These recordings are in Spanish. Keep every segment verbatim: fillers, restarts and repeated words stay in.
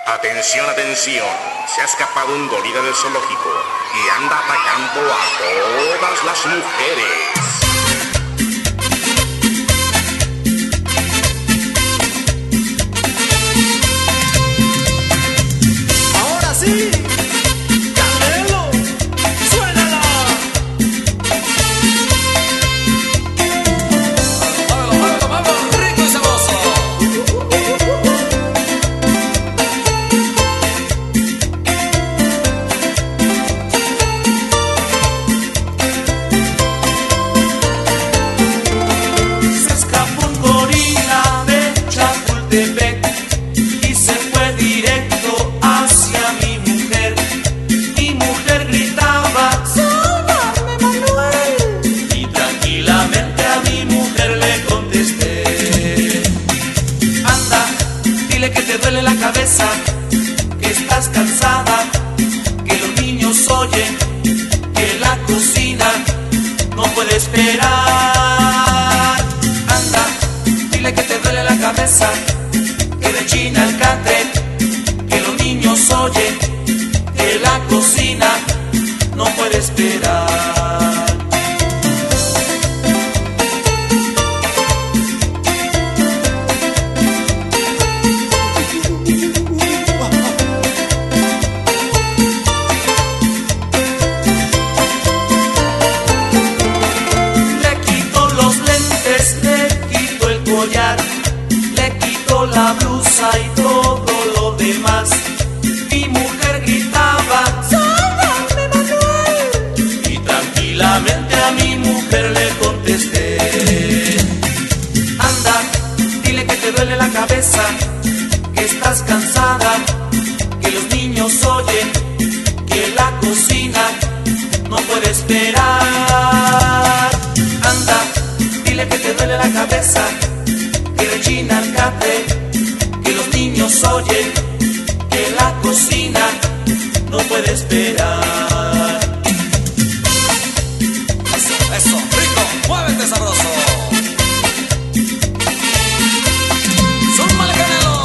Atención, atención, se ha escapado un gorila del zoológico y anda atacando a todas las mujeres. Ahora sí, Canelo, suénala. Muévelo, muévelo, muévelo, rico y sabroso. Se escapó un gorila de Chapultepec y se fue directo hacia mi mujer. Mi mujer gritaba: ¡sálvame, Manuel! Y tranquilamente a mi mujer le contesté: anda, dile que te duele la cabeza, que estás cansada, que los niños oyen, que la cocina no puede esperar. Anda, dile que te duele la cabeza, que de China el catre, que los niños oyen, que la cocina no puede esperar. Le quito los lentes, le quito el collar, le quito la blusa y todo lo demás. Mi mujer gritaba: ¡sálvame, Manuel! Y tranquilamente a mi mujer le contesté: anda, dile que te duele la cabeza, que estás cansada, que los niños oyen, que la cocina no puede esperar. Anda, dile que te duele la cabeza, que rechina el catre, que los niños oyen, que la cocina no puede esperar. Eso, eso, rico, muévete sabroso. ¡Súmale, Canelo!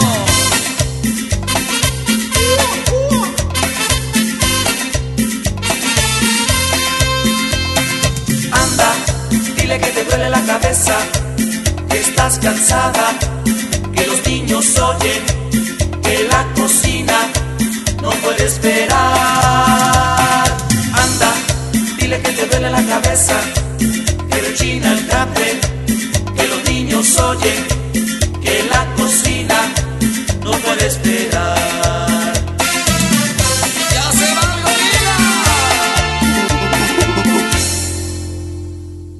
Anda, dile que te duele la cabeza, que estás cansada, que los niños oyen, que la cocina no puede esperar. Anda, dile que te duele la cabeza, que rechina el catre, que los niños oyen, que la cocina no puede esperar.